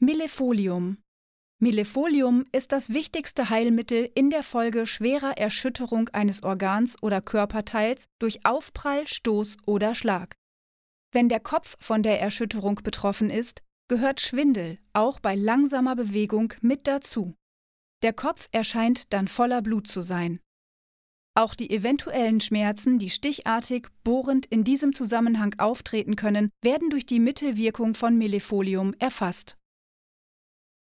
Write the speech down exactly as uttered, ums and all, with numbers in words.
Millefolium. Millefolium ist das wichtigste Heilmittel in der Folge schwerer Erschütterung eines Organs oder Körperteils durch Aufprall, Stoß oder Schlag. Wenn der Kopf von der Erschütterung betroffen ist, gehört Schwindel, auch bei langsamer Bewegung, mit dazu. Der Kopf erscheint dann voller Blut zu sein. Auch die eventuellen Schmerzen, die stichartig, bohrend in diesem Zusammenhang auftreten können, werden durch die Mittelwirkung von Millefolium erfasst.